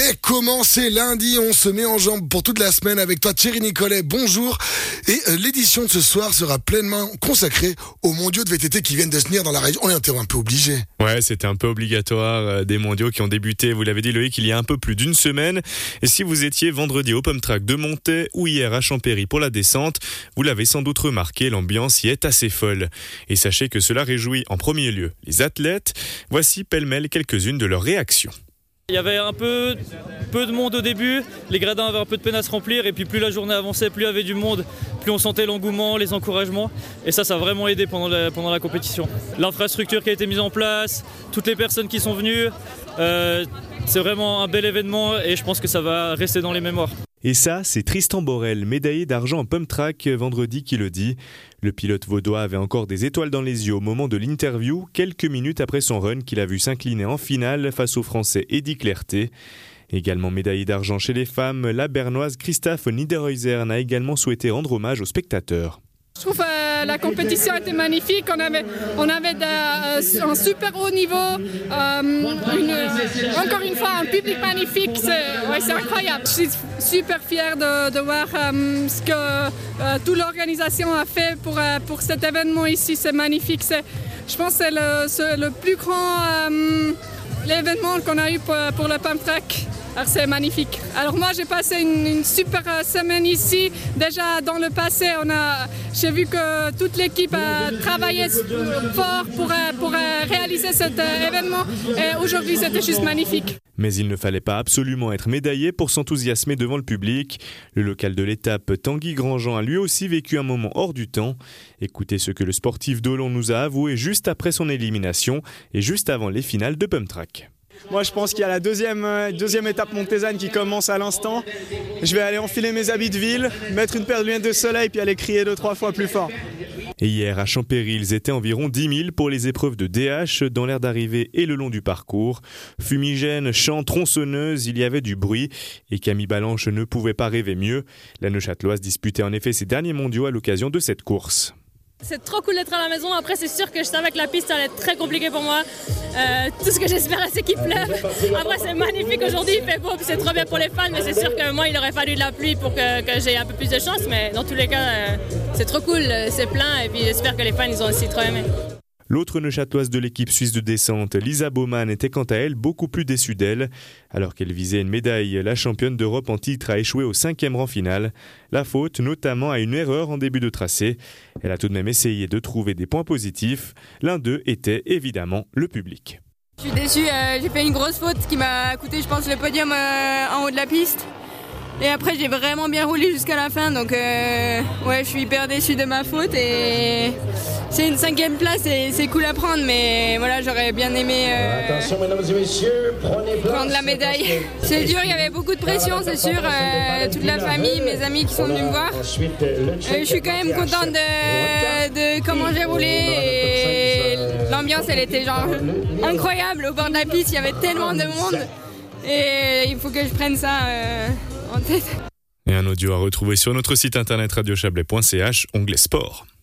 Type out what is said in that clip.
Mais comment c'est lundi, on se met en jambes pour toute la semaine avec toi Thierry Nicolet, bonjour. Et l'édition de ce soir sera pleinement consacrée aux mondiaux de VTT qui viennent de se tenir dans la région. On est un peu obligé. Ouais, c'était un peu obligatoire, des mondiaux qui ont débuté, vous l'avez dit Loïc, il y a un peu plus d'une semaine. Et si vous étiez vendredi au Pump Track de Montaix ou hier à Champéry pour la descente, vous l'avez sans doute remarqué, l'ambiance y est assez folle. Et sachez que cela réjouit en premier lieu les athlètes. Voici pêle-mêle quelques-unes de leurs réactions. Il y avait un peu de monde au début, les gradins avaient un peu de peine à se remplir et puis plus la journée avançait, plus il y avait du monde, plus on sentait l'engouement, les encouragements et ça a vraiment aidé pendant la compétition. L'infrastructure qui a été mise en place, toutes les personnes qui sont venues, c'est vraiment un bel événement et je pense que ça va rester dans les mémoires. Et ça, c'est Tristan Borel, médaillé d'argent en Pump Track vendredi qui le dit. Le pilote vaudois avait encore des étoiles dans les yeux au moment de l'interview, quelques minutes après son run qu'il a vu s'incliner en finale face au Français Eddy Clerté. Également médaillée d'argent chez les femmes, la Bernoise Christophe Niederhäuser a également souhaité rendre hommage aux spectateurs. Je trouve la compétition était magnifique, on avait un super haut niveau, encore une fois un public magnifique, c'est incroyable. Je suis super fière de voir ce que toute l'organisation a fait pour cet événement ici, c'est magnifique. Je pense que c'est le plus grand l'événement qu'on a eu pour le Pump Track. Alors c'est magnifique. Alors moi j'ai passé une super semaine ici. Déjà dans le passé, j'ai vu que toute l'équipe a travaillé fort pour réaliser cet événement. Et aujourd'hui c'était juste magnifique. Mais il ne fallait pas absolument être médaillé pour s'enthousiasmer devant le public. Le local de l'étape, Tanguy Grandjean, a lui aussi vécu un moment hors du temps. Écoutez ce que le sportif d'Olon nous a avoué juste après son élimination et juste avant les finales de Pump Track. Moi je pense qu'il y a la deuxième étape montésane qui commence à l'instant. Je vais aller enfiler mes habits de ville, mettre une paire de lunettes de soleil puis aller crier 2-3 fois plus fort. Et hier à Champéry, ils étaient environ 10 000 pour les épreuves de DH dans l'aire d'arrivée et le long du parcours. Fumigène, chants, tronçonneuses, il y avait du bruit et Camille Balanche ne pouvait pas rêver mieux. La Neuchâteloise disputait en effet ses derniers mondiaux à l'occasion de cette course. C'est trop cool d'être à la maison. Après, c'est sûr que je savais que la piste allait être très compliquée pour moi. Tout ce que j'espérais, c'est qu'il pleuve. Après, c'est magnifique aujourd'hui, il fait beau, c'est trop bien pour les fans. Mais c'est sûr que moi, il aurait fallu de la pluie pour que j'ai un peu plus de chance. Mais dans tous les cas, c'est trop cool, c'est plein. Et puis, j'espère que les fans, ils ont aussi trop aimé. L'autre neuchâteloise de l'équipe suisse de descente, Lisa Baumann, était quant à elle beaucoup plus déçue d'elle. Alors qu'elle visait une médaille, la championne d'Europe en titre a échoué au 5e rang final. La faute notamment à une erreur en début de tracé. Elle a tout de même essayé de trouver des points positifs. L'un d'eux était évidemment le public. Je suis déçue, j'ai fait une grosse faute qui m'a coûté je pense le podium en haut de la piste. Et après j'ai vraiment bien roulé jusqu'à la fin donc je suis hyper déçue de ma faute et c'est une 5e place et c'est cool à prendre mais voilà j'aurais bien aimé prendre la médaille. C'est dur, il y avait beaucoup de pression c'est sûr, toute la famille, mes amis qui sont venus me voir. Je suis quand même contente de comment j'ai roulé et l'ambiance elle était genre incroyable au bord de la piste, il y avait tellement de monde et il faut que je prenne ça en tête. Et un audio à retrouver sur notre site internet radiochablais.ch, onglet sport.